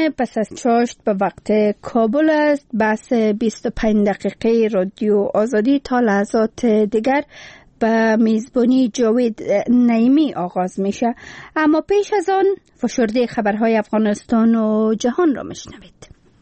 پس از چاشت به وقت کابل است. بحث 25 دقیقه رادیو آزادی تا لحظات دیگر به میزبانی جاوید نعیمی آغاز میشه، اما پیش از آن فشرده خبرهای افغانستان و جهان را میشنوید.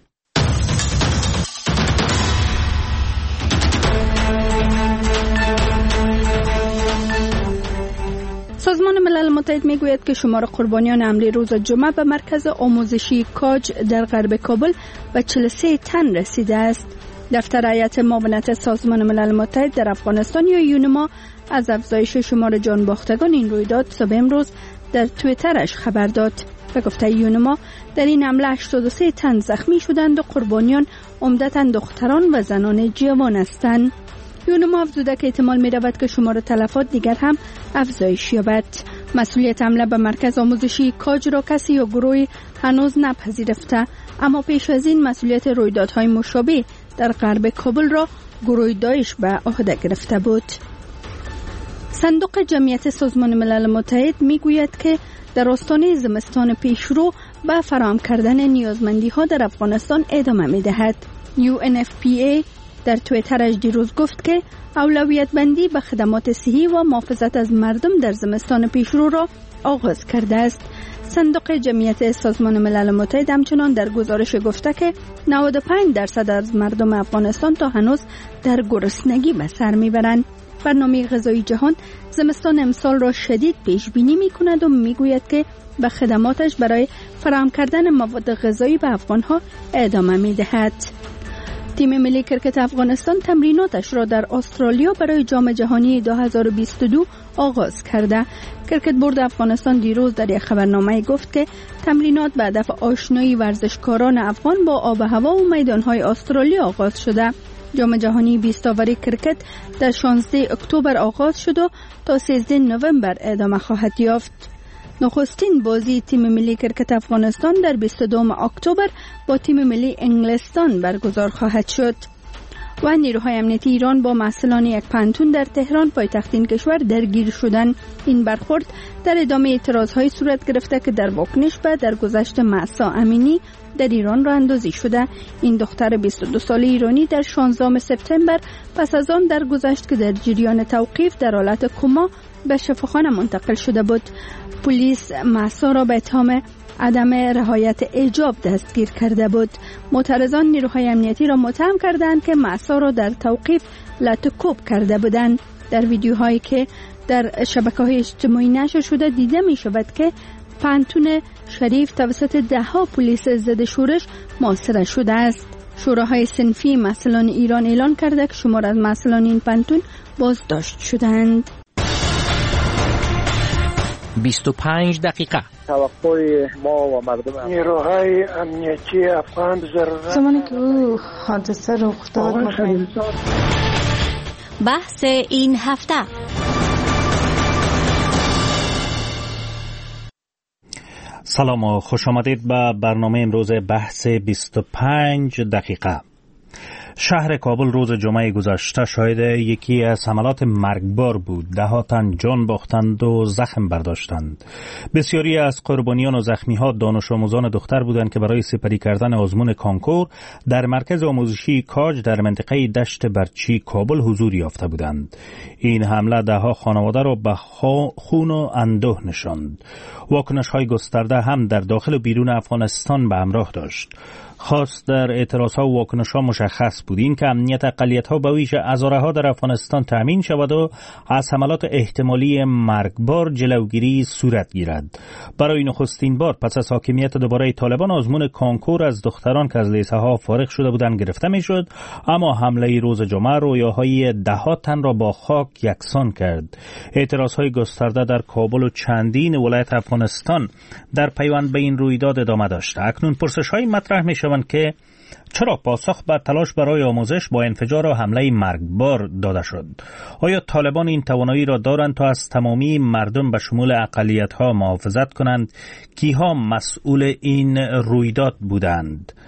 سازمان ملل متحد میگوید که شمار قربانیان حمله روز جمعه به مرکز آموزشی کاج در غرب کابل به 43 تن رسیده است. دفتر هیئت معاونت سازمان ملل متحد در افغانستان یا یونما از افزایش شمار جان باختگان این رویداد صبح امروز در توییترش خبر داد. به گفته یونما در این حمله 83 تن زخمی شدند و قربانیان عمدتاً دختران و زنان جوان هستند. یونما افزوده که احتمال می رود که شمار تلفات دیگر هم افزایش یابد. مسئولیت حمله به مرکز آموزشی کاج را کسی یا گروهی هنوز نپذیرفته، اما پیش از این مسئولیت رویدادهای مشابه در غرب کابل را گروه داعش به عهده گرفته بود. صندوق جمعیت سازمان ملل متحد می گوید که در آستانه زمستان پیشرو به فراهم کردن نیازمندی ها در افغانستان ادامه می دهد. UNFPA در توییترش دیروز گفت که اولویت بندی به خدمات صحی و محافظت از مردم در زمستان پیشرو را آغاز کرده است. صندوق جمعیت سازمان ملل متحد همچنان در گزارش گفته که 95% از مردم افغانستان تا هنوز در گرسنگی به سر میبرند. برنامه غذایی جهان زمستان امسال را شدید پیش بینی می کند و می گوید که به خدماتش برای فراهم کردن مواد غذایی به افغانها ادامه می دهد. تیم ملی کرکت افغانستان تمریناتش را در استرالیا برای جام جهانی 2022 آغاز کرده. کرکت بورد افغانستان دیروز در یک خبرنامه گفت که تمرینات به هدف آشنایی ورزشکاران افغان با آب و هوا و میدانهای استرالیا آغاز شده. جام جهانی 20 اوری کرکت در 16 اکتبر آغاز شد و تا 13 نوامبر ادامه خواهد یافت. نخستین بازی تیم ملی کرکت افغانستان در 22 اکتبر با تیم ملی انگلستان برگزار خواهد شد. و نیروهای امنیتی ایران با مسئولان یک پانتون در تهران پایتخت این کشور درگیر شدند. این برخورد در ادامه اعتراضهای صورت گرفته که در واکنش به درگذشت مهسا امینی در ایران راه اندازی شده. این دختر 22 ساله ایرانی در 16 سپتامبر پس از آن درگذشت که در جریان توقیف در حالت کما به شفاخانه منتقل شده بود. پلیس مهسا را به اتهام عدم رعایت حجاب دستگیر کرده بود. معترضان نیروهای امنیتی را متهم کردند که مهسا را در توقیف لطوکوب کرده بودند. در ویدیوهایی که در شبکه‌های اجتماعی نشر شده دیده می شود که پانتون شریف توسط ده‌ها پلیس ضد شورش محاصره شده است. شوراهای صنفی مسئولان ایران اعلان کرده که شمار از مسئولان این پانتون بازداشت شدند. 25 دقیقه توقع ما و مردم نیروهای امنیتی افغان زمانی که او حادثه رخ داد بحث این هفته. سلام و خوش آمدید به برنامه امروز بحث 25 دقیقه. شهر کابل روز جمعه گذشته شاهد یکی از حملات مرگبار بود. 10 تن جان باختند و زخم برداشتند. بسیاری از قربانیان و زخمی‌ها دانش آموزان دختر بودند که برای سپری کردن آزمون کانکور در مرکز آموزشی کاج در منطقه دشت برچی کابل حضور یافته بودند. این حمله 10 خانواده را به خون و اندوه نشاند. واکنش‌های گسترده هم در داخل و بیرون افغانستان به همراه داشت. خاص در اعتراضها و واکنش‌ها مشخص بود این که امنیت اقلیت‌ها به ویژه هزاره‌ها در افغانستان تأمین شود و از حملات احتمالی مرگبار جلوگیری صورت گیرد. برای نخستین بار پس از حاکمیت دوباره طالبان آزمون کانکور از دختران که از لیسه‌ها فارغ شده بودند گرفته می‌شد، اما حمله روز جمعه رویاهای 10 تن را با خاک یکسان کرد. اعتراضهای گسترده در کابل و چندین ولایت افغانستان در پیوند به این رویداد ادامه داشت. اکنون پرسش‌های مطرح می‌شوند که چرا پاسخ بر تلاش برای آموزش با انفجار و حمله مرگبار داده شد؟ آیا طالبان این توانایی را دارند تا از تمامی مردم به شمول اقلیت‌ها محافظت کنند؟ کیها مسئول این رویداد بودند؟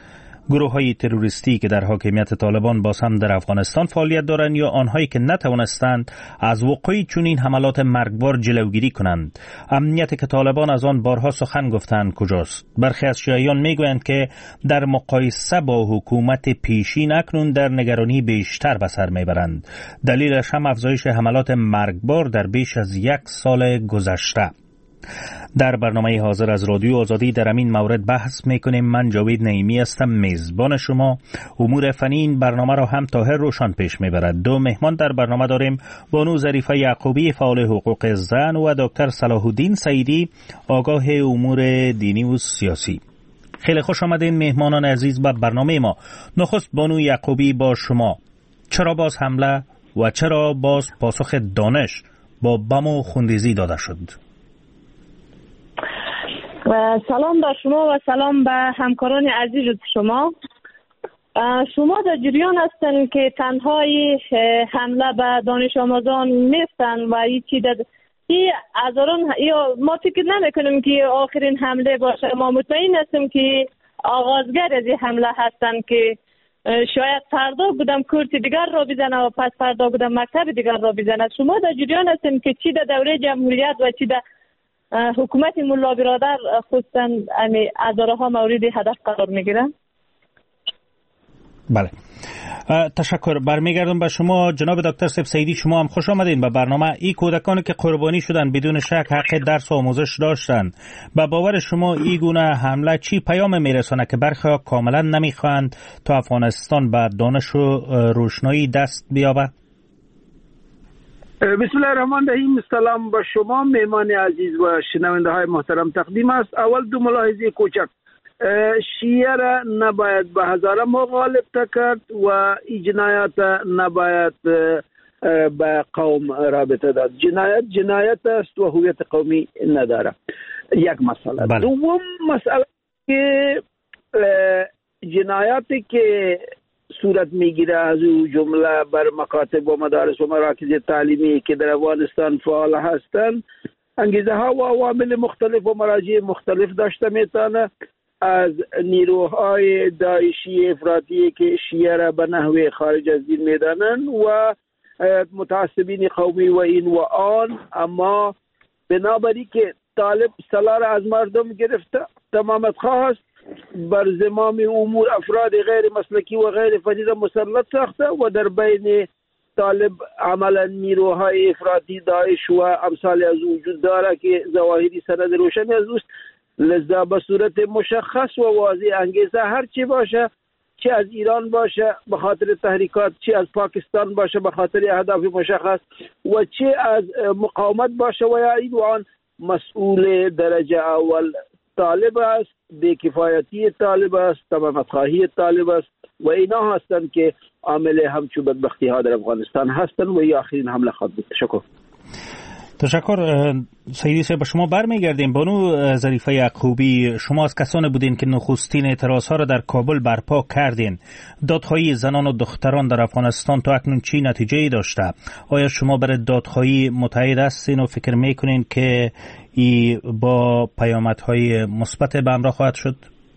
گروه‌های تروریستی که در حاکمیت طالبان باز هم در افغانستان فعالیت دارند یا آنهایی که نتوانستند از وقوع چنین حملات مرگبار جلوگیری کنند؟ امنیتی که طالبان از آن بارها سخن گفتند کجاست؟ برخی از شیعیان میگویند که در مقایسه با حکومت پیشین اکنون در نگرانی بیشتر به سر میبرند. دلیلش هم افزایش حملات مرگبار در بیش از 1 سال گذشته. در برنامه حاضر از رادیو آزادی در این مورد بحث میکنیم. من جاوید نعیمی هستم، میزبان شما. امور فنی این برنامه را هم طاهر روشن پیش میبرد. 2 مهمان در برنامه داریم: بانو ظریفه یعقوبی فعال حقوق زن و دکتر صلاح الدین سعیدی آگاه امور دینی و سیاسی. خیلی خوش آمدین مهمانان عزیز به برنامه ما. نخست بانو یعقوبی با شما. چرا باز حمله و چرا باز پاسخ دانش با بم و خونریزی داده شد؟ سلام به شما و سلام به همکاران عزیز شما. شما در جریان هستن که تنهای حمله به دانش آموزان نیستن و این هزاران یا ما فکر نمیکنیم که آخرین حمله باشه. ما مطمئن هستیم که آغازگر از این حمله هستن که شاید فردا بودم کورس دیگر را بزنه و پس فردا بودم مکتب دیگر را بزنه. شما در جریان هستین که چی در دوره جمهوریت و چی در حکومت ملا برادر خصوصا هزارها مورد هدف قرار میگیرن؟ بله، تشکر. برمیگردم به شما جناب دکتر سعیدی. شما هم خوش آمدین به برنامه. این کودکانی که قربانی شدن بدون شک حق درس و آموزش داشتن. به باور شما این گونه حمله چی پیام میرسونه که برخی کاملا نمیخواهند تا افغانستان به دانش و روشنایی دست بیابه؟ بسم الله الرحمن الرحیم. سلام به شما مهمان عزیز و شنونده های محترم تقدیم است. اول 2 ملاحظه کوچک. شیعه را نباید به هزاره مغالب کرد و این جنایت نباید به قوم رابطه داد. جنایت است و هویت قومی نداره. یک مسئله. بله. دوم مسئله که جنایاتی که صورت میگیره از او جمله بر مکاتب و مدارس و مراکز تعلیمی که در افغانستان فعال هستند انگیزه ها و عوامل مختلف و مراجع مختلف داشته میتونه، از نیروهای داعشی افراطی که شیعه را به نحوه خارج از دین میدانند و متعصبین قومی و این و آن. اما بنابراین که طالب سلاح را از مردم گرفته، تمامت خواست بر زمام امور افراد غیر مسلکی و غیر فنی را مسلط ساخته و در بین طالب عملا نیروهای افراطی داعش و امثال از وجود داره که ظواهری سند روشنی از اوست. لذا به صورت مشخص و واضح انگیزه هر چی باشه، چه از ایران باشه به خاطر تحریکات، چه از پاکستان باشه به خاطر اهداف مشخص و چه از مقاومت باشه و یا این و آن، مسئول درجه اول طالب است، بی‌کفایتی طالب است، تمامت خواهی طالب است و اینا هستند که عامل همچو بدبختی ها در افغانستان هستند و این آخرین حمله خواهد بود. تشکر. سعیدی صاحب به شما برمیگردیم. بانو ظریفه یعقوبی، شما از کسانی بودین که نخستین اعتراضها را در کابل برپا کردین. دادخواهی زنان و دختران در افغانستان تا اکنون چی نتیجه‌ای داشته؟ آیا شما برای دادخواهی متحد هستین و فکر میکنین که ای با پیامدهای مثبت به همراه خواهد شد؟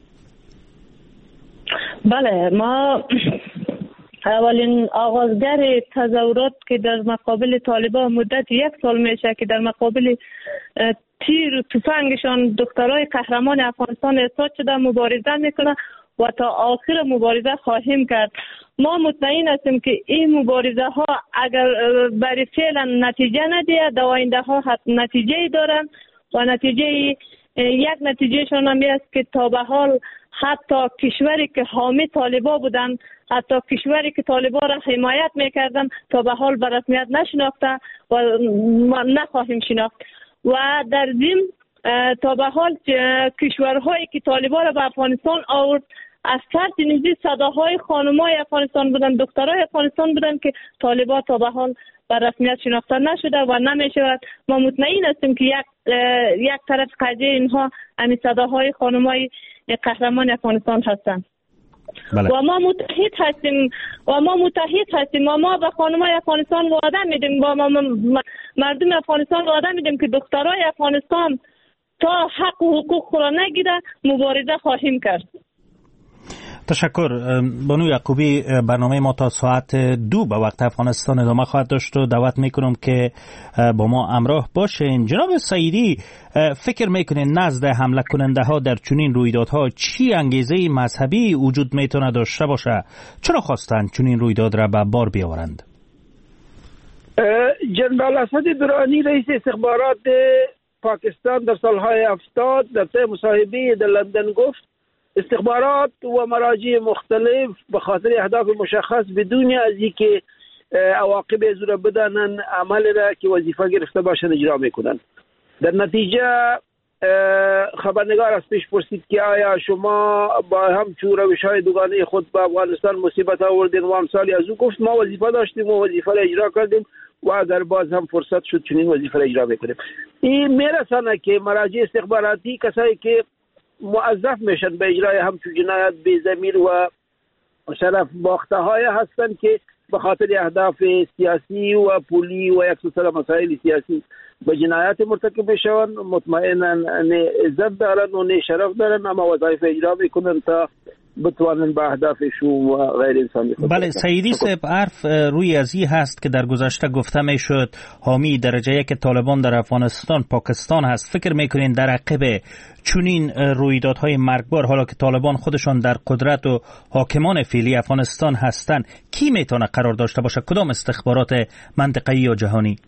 بله، ما اولین آغازگر تظاهرات که در مقابل طالبان مدت 1 سال میشه که در مقابل تیر و تفنگشان دخترای قهرمان افغانستان احساس شده مبارزه میکنه و تا آخر مبارزه خواهیم کرد. ما مطمئن هستیم که این مبارزه ها اگر برای فعلا نتیجه نده، در آینده ها نتیجه دارن و یک نتیجهشان هم است که تا به حال حتی کشوری که حامی طالبان بودن، حتی کشوری که طالبان را حمایت میکردن تا به حال به رسمیت نشناخته و نخواهیم شناخت. و در ضمن تا به حال کشورهایی که طالبان را به افغانستان آورد از طرف نزدیک صداهای خانمای افغانستان بودن، دخترای افغانستان بودن که طالبان تا به حال به رسمیت شناخته نشده و نمیشود. ما مطمئن هستیم که یک طرف قضیه اینها همین صداهای خانمای قهرمان افغانستان هستند. بله. و ما متحد هستیم و ما به خانمای افغانستان وعده میدیم، با مردم افغانستان وعده میدیم که دخترای افغانستان تا حق و حقوق را نگیره مبارزه خواهیم کرد. تشکر. بانو یعقوبی، برنامه ما تا ساعت 2 به وقت افغانستان ادامه خواهد داشت و دعوت میکنم که با ما همراه باشین. جناب سعیدی، فکر میکنین نزد حمله کننده ها در چنین رویدادها چی انگیزه مذهبی وجود میتونه داشته باشه؟ چرا خواستند چنین رویداد را به بار بیاورند؟ جنرال اسد درانی رئیس استخبارات پاکستان در سالهای 70 در طی مصاحبه در لندن گفت استخبارات و مراجع مختلف به خاطر اهداف مشخص بدون از اینکه عواقب زور بدانن عمل را که وظیفه گرفته باشند اجرا میکنند. در نتیجه خبرنگار از پیش پرسید که آیا شما با همچون روش‌های دوگانه خود به افغانستان مصیبت آوردین و امثالی از او؟ گفت ما وظیفه داشتیم و وظیفه را اجرا کردیم و اگر باز هم فرصت شد چنین وظیفه را اجرا میکنیم. این میرسانه که مراجع استخباراتی کسایی که موظف میشن به اجرای همچون جنایت به ضمیر و شرف باخته های هستند که به خاطر اهداف سیاسی و پولی و یک سلسله مسائل سیاسی به جنایت مرتکب بشون. مطمئنا نه عزت دارن و نه شرف دارن، اما وظایف اجرا میکنن تا بتوانن به اهدافشون و غیر انسانی خود. بله سعیدی صاحب، حرف روی ازی هست که در گذشته گفته میشد حامی درجه یک طالبان در افغانستان پاکستان هست. فکر میکنین در عقب چنین رویدادهای مرگبار، حالا که طالبان خودشان در قدرت و حاکمان فعلی افغانستان هستند، کی میتونه قرار داشته باشه؟ کدام استخبارات منطقه‌ای یا جهانی؟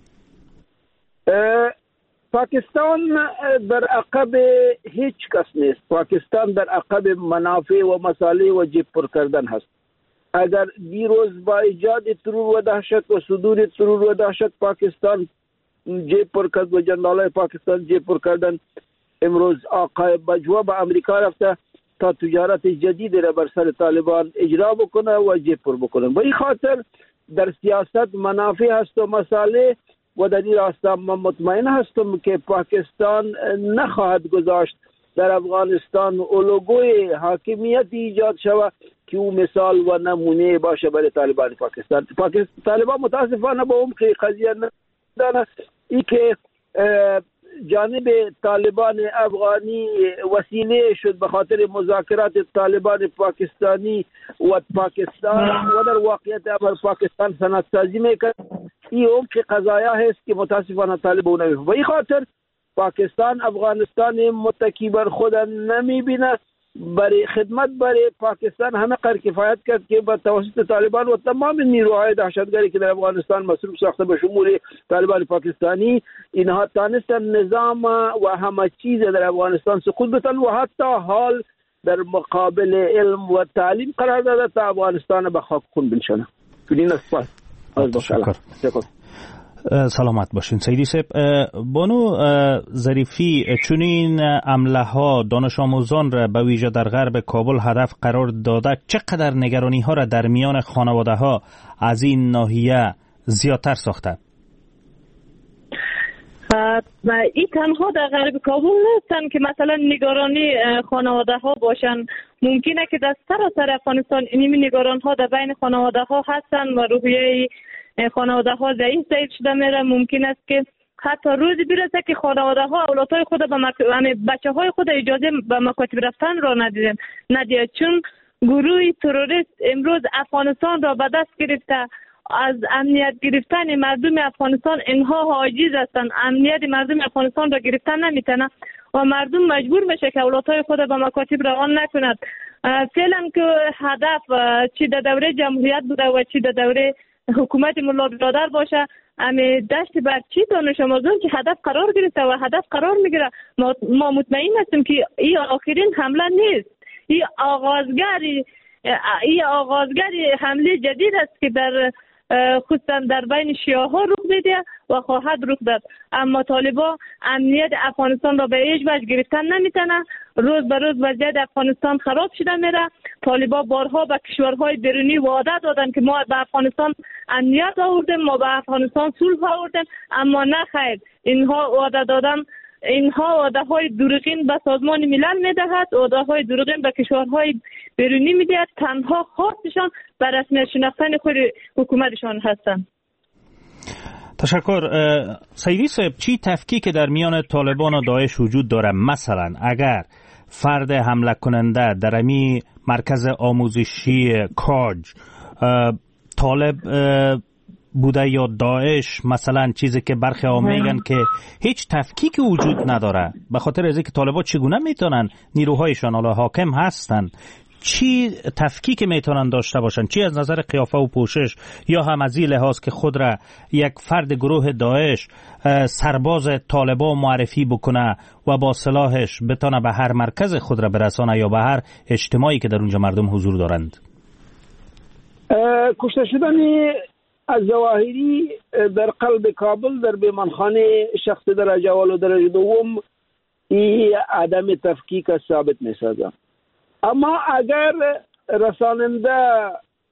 پاکستان در عقب هیچ کس نیست. پاکستان در عقب منافع و مصالح و جیب پر کردن هست. اگر دیروز با ایجاد ترور و دهشت و صدور ترور و دهشت پاکستان جیب پر کرد و جنرالای پاکستان جیب پر کردن، امروز آقای بجوا به امریکا رفته تا تجارت جدید را بر سر طالبان اجرا بکنه و جیب پر بکنه. به این خاطر در سیاست منافع هست و مصالح و در این راستا من مطمئن هستم که پاکستان نخواهد گذاشت در افغانستان الگوی حاکمیت ایجاد شود که او مثال و نمونه باشه برای طالبان پاکستان. طالبان متاسفانه با عمق قضیه ندانه ای که جانب طالبان افغانی وسیله شد به خاطر مذاکرات طالبان پاکستانی و پاکستان و در واقعیت امر پاکستان سندسازی میکرد. این عمق قضایا هست که متاسفانه طالبان نمیفهمند. به این خاطر پاکستان افغانستان متکی بر خود نمیبینه. برای خدمت برای پاکستان همه قدر کفایت کرد که با توسط طالبان و تمام نیروهای دهشتگری که در افغانستان مصروف ساخته به شمول طالبان پاکستانی، اینها تانستن نظام و همه چیز در افغانستان سقوط بدن و حتی حال در مقابل علم و تعلیم قرار داده تا افغانستان به خاک خون بنشانه. تشکر. سلامت باشین سیدی صاحب. بانو ظریفی، چنین حمله ها دانش آموزان را به ویژه در غرب کابل هدف قرار داده چقدر نگرانی ها را در میان خانواده ها از این ناحیه زیادتر ساخته؟ این تنها در غرب کابل نیستن که مثلا نگرانی خانواده ها باشن. ممکنه که در سراسر افغانستان این نگران ها در بین خانواده ها هستن و روحیه خانواده ها ضعیف شده میره. ممکن است که حتی روزی برسه که خانواده ها اولادهای خود بچه های خود اجازه به مکاتب رفتن را ندید، چون گروه تروریست امروز افغانستان را به دست گرفته. از امنیت گرفتن مردم افغانستان اینها عاجز هستند. امنیت مردم افغانستان را گرفتن نمیتونه و مردم مجبور میشه که اولادهای خود به مکاتب روان نکند. فعلا که هدف چی در دوره جمهوریت بوده و چی در دوره حکومت ملا برادر باشه، امی دشت برچی دانش آموزان که هدف قرار گرفته و هدف قرار میگیره. ما مطمئن هستیم که این آخرین حمله نیست. این آغازگری حمله جدید است که در خصوصا در بین شیعه ها رخ میده و خواهد رخ داد. اما طالبان امنیت افغانستان را به هیچ وجه گرفتن نمیتونه. روز به روز وضعیت افغانستان خراب شده میره. طالبان بارها به کشورهای بیرونی وعده دادن که ما به افغانستان امنیت آوردیم، ما به افغانستان صلح آوردیم، اما نه خیر. اینها وعده دادن، اینها وعده های دروغین به سازمان ملل میدهد، وعده های دروغین به کشورهای بیرونی میدهد. تنها خواستشان بر رسمیت شناختن خود حکومتشان هستند. تشکر. سیدی صاحب، چی تفکیک در میان طالبان و داعش وجود داره؟ مثلا اگر فرد حمله کننده در امی مرکز آموزشی کاج طالب بوده یا داعش، مثلا چیزی که برخی ها میگن که هیچ تفکیک وجود نداره، به خاطر از اینکه طالبات چگونه میتونن نیروهایشان حالا حاکم هستن، چی تفکیک میتونن داشته باشن، چی از نظر قیافه و پوشش، یا هم از این لحاظ که خود را یک فرد گروه داعش سرباز طالبا معرفی بکنه و با سلاحش بتونه به هر مرکز خود را برسانه یا به هر اجتماعی که در اونجا مردم حضور دارند. کشته شدن از ظواهری در قلب کابل در بیمانخانه شخص درجه اول و درجه دوم این عدم تفکیک ثابت می‌سازد. اما اگر رساننده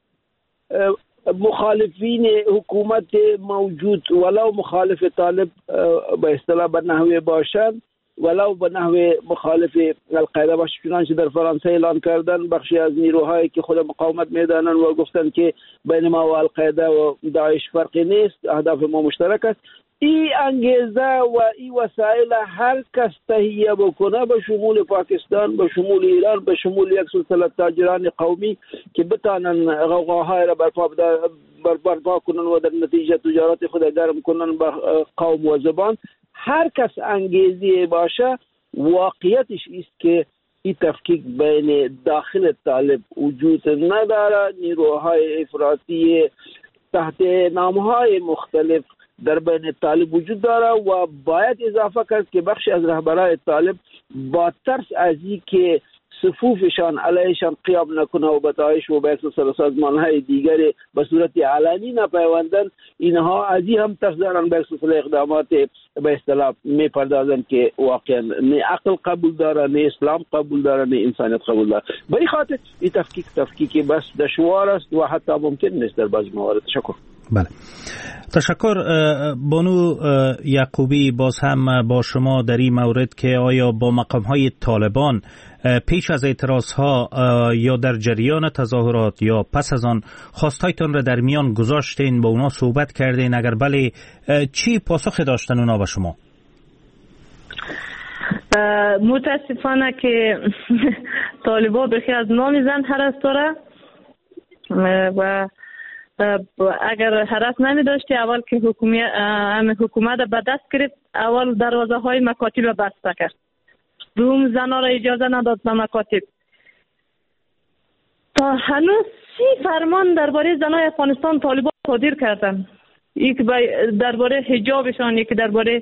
مخالفین حکومت موجود ولو مخالف طالب به اصطلاح به نحوه باشند، ولو به نحوه مخالف القاعده باشند، چنانچه در فرانسه اعلان کردن بخشی از نیروهایی که خود مقاومت میدانند و گفتند که بین ما و القاعده و داعش فرقی نیست، اهداف ما مشترک است. این انگیزه و این وسایل هر کس تهیه بکنه، به شمول پاکستان، به شمول ایران، به شمول یک سلسله تاجران قومی که بتانن غوغاهای را برپا کنن و در نتیجه تجارت خود گرم کنن به قوم و زبان، هر کس انگیزی باشه واقعیتش است که این تفکیک بین داخل طالب وجود نداره. نیروهای افراطی تحت نامهای مختلف در بین طالب وجود داره و باید اضافه کرد که بخشی از رهبرای طالب با ترس از این که صفوفشان علیهشان قیام نکنه و به داعش و به سازمانهای دیگر به صورت علنی نپیوندن، اینها از این هم ترس دارن به سلسله اقدامات به اصطلاح میپردازن که واقعا نه عقل قبول داره، نه اسلام قبول داره، نه انسانیت قبول داره. به این خاطر این تفکیک بس دشوار است و حتی ممکن نیست در بعضی موارد. تشکر. بله، تشکر. بانو یعقوبی، باز هم با شما در این مورد که آیا با مقام‌های طالبان پیش از اعتراضها یا در جریان تظاهرات یا پس از آن خواستایتان را در میان گذاشتین، با اونا صحبت کردین؟ اگر بله، چی پاسخ داشتن اونا به شما؟ متاسفانه که طالبا بخی از نام زن حرس داره و اگر حرس نمی داشتی اول که حکومت به دست گرفت، اول دروازه های مکاتب بسته کرد، دوم زنها را اجازه نداد به مکاتب. تا هنوز 30 فرمان درباره زنای افغانستان طالبان صادر کردن، یک درباره حجابشان، یک درباره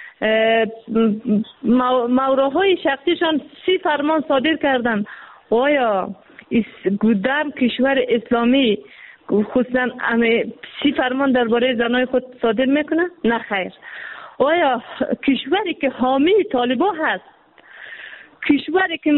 موراهای شخصیشان 30 فرمان صادر کردن. آیا در کشور اسلامی خصوصا 30 فرمان درباره زنای خود صادر میکنه؟ نه خیر. آیا کشوری که حامی طالبان هست، کشوری که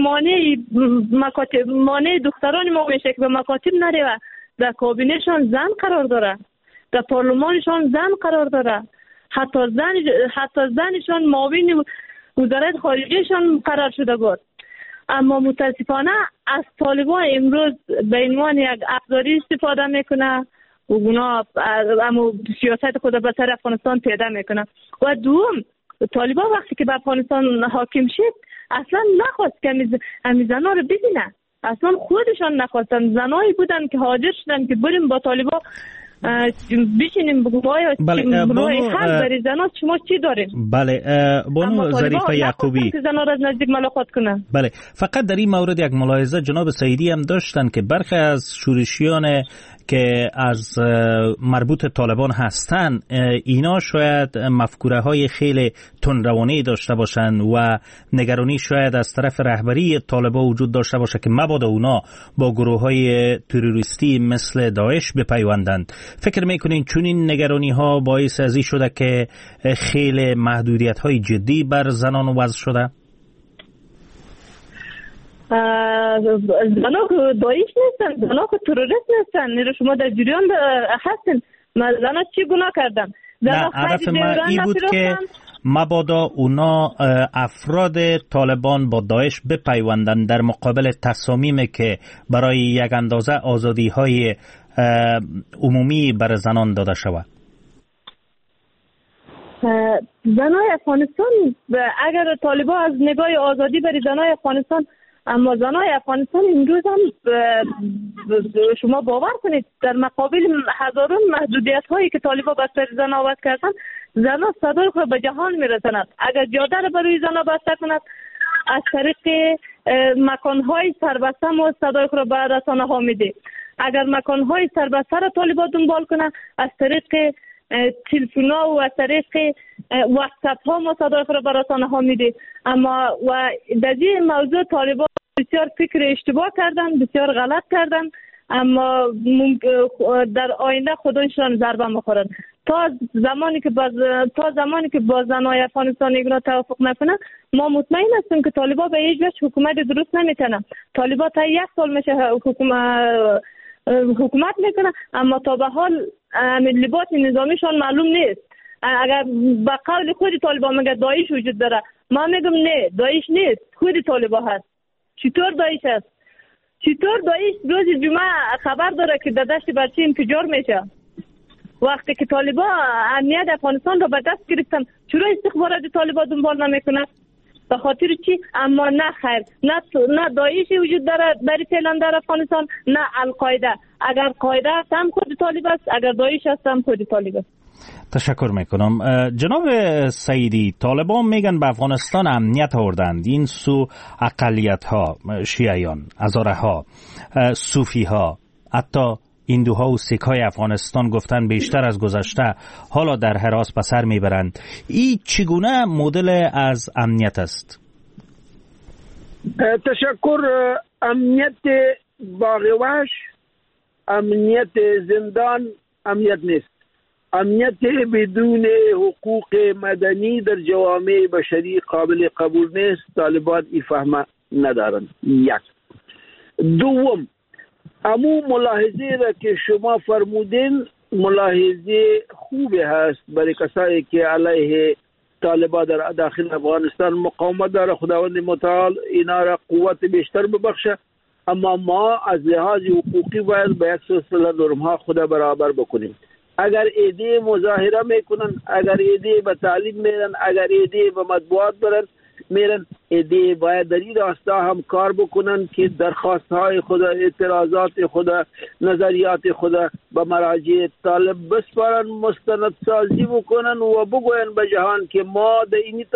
مانع دختران ما میشه که به مکاتب نره و در کابینهشان زن قرار داره، در پارلمانشان زن قرار داره، حتی زنشان معاون وزارت خارجهشان قرار شده بود، اما متاسفانه از طالبان امروز به عنوان یک ابزاری استفاده میکنه و اونا اما سیاست خود به سر افغانستان پیدا میکنه. و دوم، طالبان وقتی که به افغانستان حاکم شد اصلا نخواست که همی زنها رو ببینن، اصلا خودشان نخواستن. زنایی بودن که حاضر شدن که بریم با طالبان بشینیم بگو آیا روی حل برای زنها شما چی داریم. بله، بانو ظریفه یعقوبی، زنها را از نزدیک ملاقات کنن. بله، فقط در این مورد یک ملاحظه جناب سعیدی هم داشتن که برخی از شورشیان که از مربوط طالبان هستن، اینا شاید مفکوره های خیلی تندروانه‌ای داشته باشن و نگرانی شاید از طرف رهبری طالبان وجود داشته باشه که مبادا اونا با گروه های تروریستی مثل داعش بپیوندند. فکر میکنین چون این نگرانی ها باعث ازی شده که خیلی محدودیت های جدی بر زنان وضع شده؟ زنها که داعش نیستن، زنها که تروریست نیستن، شما در جریان هستن. زنها چی گناه کردن؟ نه، هدف من این بود که مبادا اونا افراد طالبان با داعش بپیوندن در مقابل تصامیمی که برای یک اندازه آزادی های عمومی بر زنان داده شود. زنای افغانستان اگر طالبان از نگاه آزادی بری زنای افغانستان، اما زنای افغانستان امروز هم شما باور کنید در مقابل هزاران محدودیت هایی که طالبان بر سر زن آورد کردن، زنها صدای خود به جهان میرساند. اگر جاده را برای زنها بسته کند، از طریق مکانهای سربسته ما صدای خود به رسانه ها میده. اگر مکانهای سربسته را طالبان دنبال کنند، از طریق تلفن‌ها و از طریق واتساپ ها ما صدای خود به رسانه ها میده. اما و در این موضوع طالبان بسیار فکر اشتباه کردن، بسیار غلط کردن، اما در آینده خودشان ضربه میخورن. تا زمانی که با زنای افغانستان اینا توافق نکنن، ما مطمئن هستیم که طالبان به هیچ وجه حکومت درست نمیتونن. طالبان تا 1 سال میشه حکومت میکنه، اما تا به حال لباس نظامیشان معلوم نیست. اگر با قول خود طالبان میگه داعش وجود داره، ما میگم نه، داعش نیست، خود طالبان هست. چطور داعش هست؟ چطور داعش روز جمعه خبر داره که در دشت برچی انفجار میشه؟ وقتی که طالبان امنیت افغانستان را به دست گرفتن، چرا استخبارات طالبان دنبال نمیکنه؟ به خاطر چی؟ اما نه خیر، نه داعش وجود داره برای فعلا در افغانستان، نه القاعده. اگر قاعده هست هم خود طالبان است، اگر داعش هست هم خود طالبان است. تشکر میکنم. جناب سعیدی، طالبان میگن به افغانستان امنیت آوردند. این سو اقلیت ها، شیعیان، هزاره ها، صوفی ها، حتی هندوها و سیک های افغانستان گفتن بیشتر از گذشته حالا در هراس به سر میبرند. این چگونه مدل از امنیت است؟ تشکر. امنیت باغوش، امنیت زندان امنیت نیست. امنیت بدون حقوق مدنی در جوامع بشری قابل قبول نیست. طالبان این فهمه ندارند. یک. دوم، امو ملاحظه را که شما فرمودین ملاحظه خوبی هست برای کسایی که علیه طالبان در داخل افغانستان مقاومت داره. خداوند متعال اینا را قوت بیشتر ببخشه، اما ما از لحاظ حقوقی باید به یک سلسله نرم‌ها خدا برابر بکنیم. اگر ایده مظاهره میکنن، اگر ایده به تعلیم میرن، اگر ایده به مطبوعات برن میرن، ایده باید در این راستا هم کار بکنن که درخواست های خود، اعتراضات خود، نظریات خود به مراجع طالب بسپارن، مستند سازی بکنن و بگوین به جهان که ما در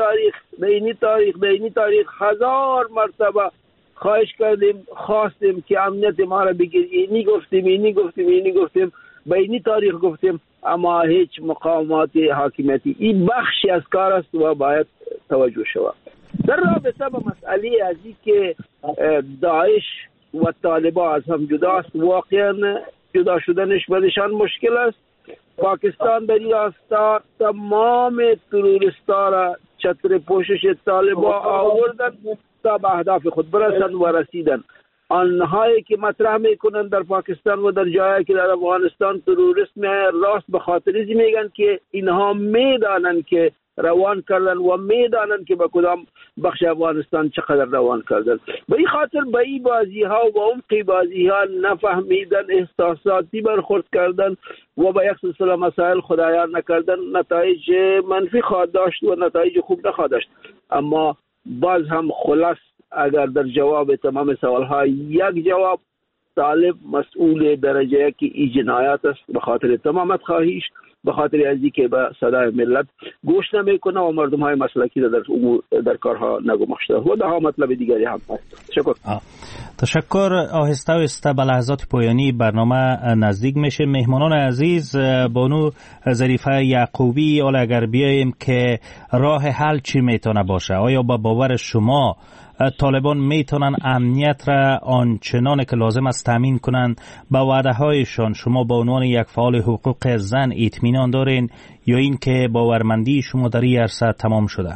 اینی تاریخ 1000 مرتبه خواهش کردیم، خواستیم که امنیت ما را بگیر، اینی گفتیم به اینی تاریخ گفتیم، اما هیچ مقامات حاکمیتی. این بخشی از کار است و باید توجه شود. در رابطه با مسئله ازی که داعش و طالبان از هم جداست، واقعا جدا شدنش برایشان مشکل است. پاکستان در این راستا تمام تروریستا را چتر پوشش طالبان آوردن تا به اهداف خود برسند و رسیدن. آنهایی که مطرح میکنن در پاکستان و در جایی که در افغانستان تروریسم راست به خاطر ازی میگن که اینها میدانن که روان کردن و میدانن که به کدام بخش افغانستان چقدر روان کردن. به این خاطر به این بازی ها و عمقی بازی ها نفهمیدن، احساساتی برخورد کردن و به یک سلسله مسائل خدایار نکردن، نتایج منفی خواهد داشت و نتایج خوب نخواهد داشت. اما باز هم خلاص اگر در جواب تمام سوالها یک جواب، طالب مسئول درجه که این جنایات است به خاطر تمامت خواهیش، به خاطر ازی که به صدای ملت گوش نمیکنه و مردم های مسلکی در کارها نگماشته و ده ها مطلب دیگری هم هست. تشکر. آهسته آهسته به لحظات پایانی برنامه نزدیک میشه. مهمانان عزیز، بانو ظریفه یعقوبی، حالا اگر بیاییم که راه حل چی میتونه باشه؟ آیا با باور شما طالبان میتونن امنیت را آنچنان که لازم است تامین کنند؟ با وعده هایشان شما به عنوان یک فعال حقوق زن اطمینان دارین یا این که باورمندی شما در این عرصه تمام شده؟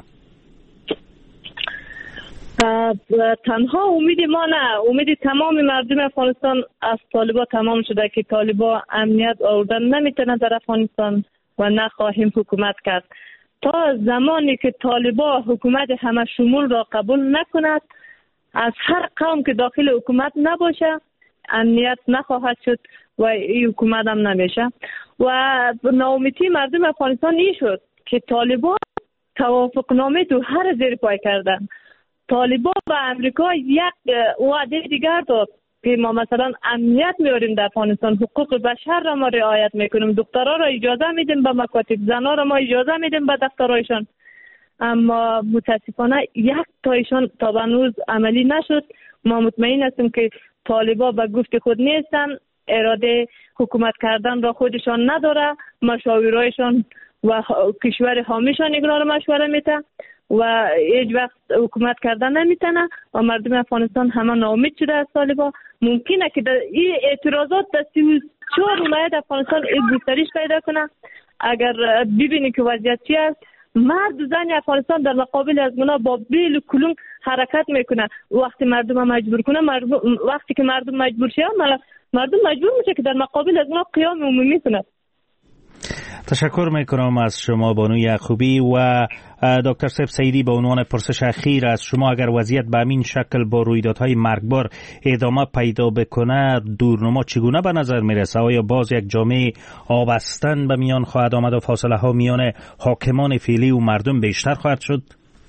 تنها امید ما نه، امید تمام مردم افغانستان از طالبان تمام شده که طالبان امنیت آوردن نمیتونه در افغانستان و نخواهیم حکومت کرد. تا زمانی که طالبان حکومت همه شمول را قبول نکند، از هر قوم که داخل حکومت نباشه امنیت نخواهد شد و این حکومت هم نمیشه. و ناامیدی مردم افغانستان این شد که طالبان توافقنامه تو هر زیر پای کردن. طالبان و امریکا یک وعده دیگر داد که ما مثلا امنیت میاریم در افغانستان، حقوق بشر را ما رعایت میکنیم، دخترها را اجازه میدیم به مکاتب، زنها را ما اجازه میدیم به دفترهایشان. اما متاسفانه یک تایشان تا به هنوز عملی نشد. ما مطمئن هستیم که طالبان به گفت خود نیستن، اراده حکومت کردن را خودشان نداره، مشاورایشان و کشور حامیشان اینا را مشوره میده و هیچ وقت حکومت کردن نمیتونه و مردم افغانستان همه ناامید شده از طالبان. ممکنه که این اعتراضات در 34 ولایت افغانستان گسترش پیدا کنه. اگر ببینید که وضعیت چی است، مرد و زن افغانستان در مقابل از اونا با بیل و کلون حرکت میکنه. وقتی مردم مجبور کنه، وقتی که مردم مجبور شه، مردم مجبور میشه که در مقابل از اونا قیام عمومی کنه. تشکر میکنم از شما بانو یعقوبی. و دکتر سیدی، به عنوان پرسش اخیر از شما، اگر وضعیت به همین شکل با رویدادهای مرگبار ادامه پیدا بکنه، دورنما چگونه به نظر میرسه؟ آیا باز یک جامعه آبستن به میان خواهد آمد و فاصله ها میان حاکمان فعلی و مردم بیشتر خواهد شد؟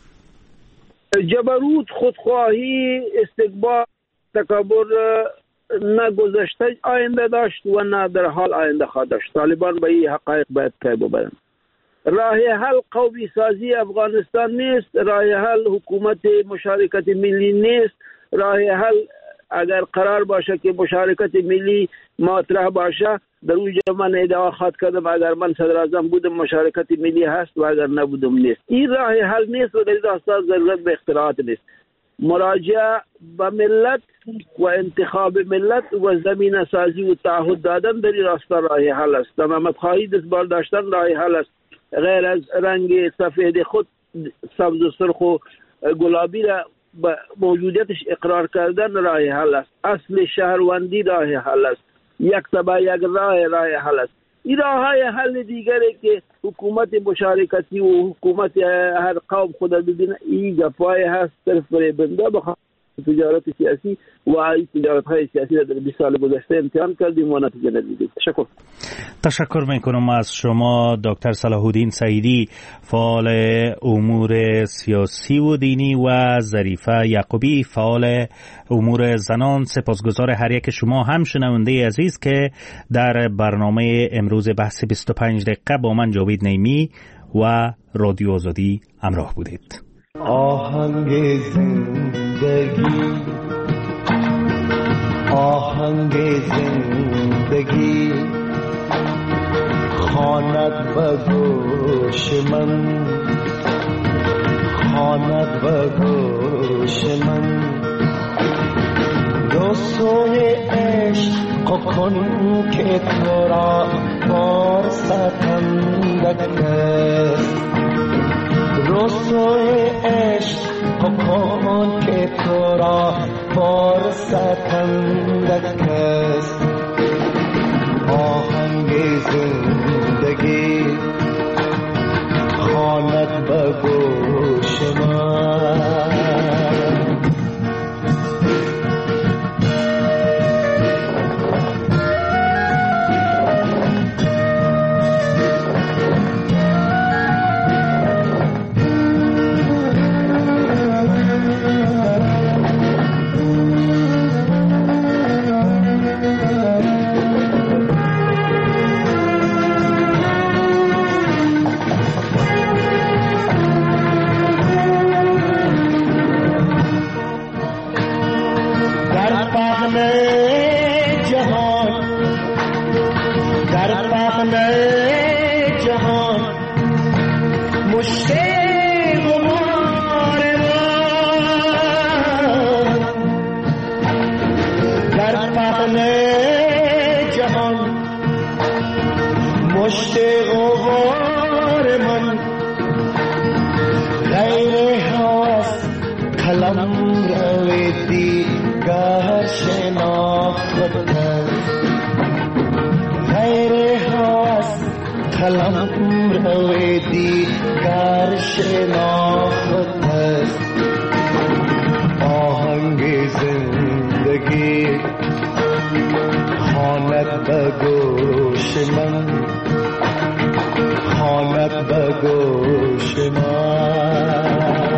جبروت، خودخواهی، استکبار، تکبر نه گذشته آینده داشت و نه در حال آینده خواهد داشت. طالبان به این حقایق باید پی ببرند. راه حل قومی سازی افغانستان نیست، راه حل حکومت مشارکت ملی نیست. راه حل اگر قرار باشه که مشارکت ملی مطرح باشه، در اونجا من ادعا خواهد کردم اگر من صدر اعظم بودم مشارکت ملی هست و اگر نبودم نیست. این راه حل نیست و در این راستا ضرورت به اختراعات نیست. مراجعه به ملت و انتخاب ملت و زمینه سازی و تعهد دادن در این راستا راه حل است. تمامت خواهی دستبال داشتن راه حل است. غیر از رنگ سفید خود سبز و سرخ و گلابی را به موجودیتش اقرار کردن راه حل است. اصل شهروندی راه حل است. یک تبع یک راه حل است. این راه های حل دیگری که حکومت مشارکتی و حکومت هر قوم خود ببینه، این گپای هست صرف برای بنده بخواه تجارت سیاسی و این تجارت های سیاسی را در 20 سال گذشته امتحان کردیم و نتیجه ندیدیم. تشکر میکنم از شما دکتر صلاح الدین سعیدی، فعال امور سیاسی و دینی، و ظریفه یعقوبی، فعال امور زنان. سپاسگزار هر یک شما هم شنونده عزیز که در برنامه امروز بحث 25 دقیقه با من جاوید نیمی و رادیو آزادی همراه بودید. آهنگ زندگی، آهنگ زندگی خواند به گوش من، خواند به گوش من. رسوی عشق کن که تو را بار ستندک است، رسوی عشق کن که تو را بار ستندک است. آهنگ زندگی خواند به گوش من. ماند به گوش من.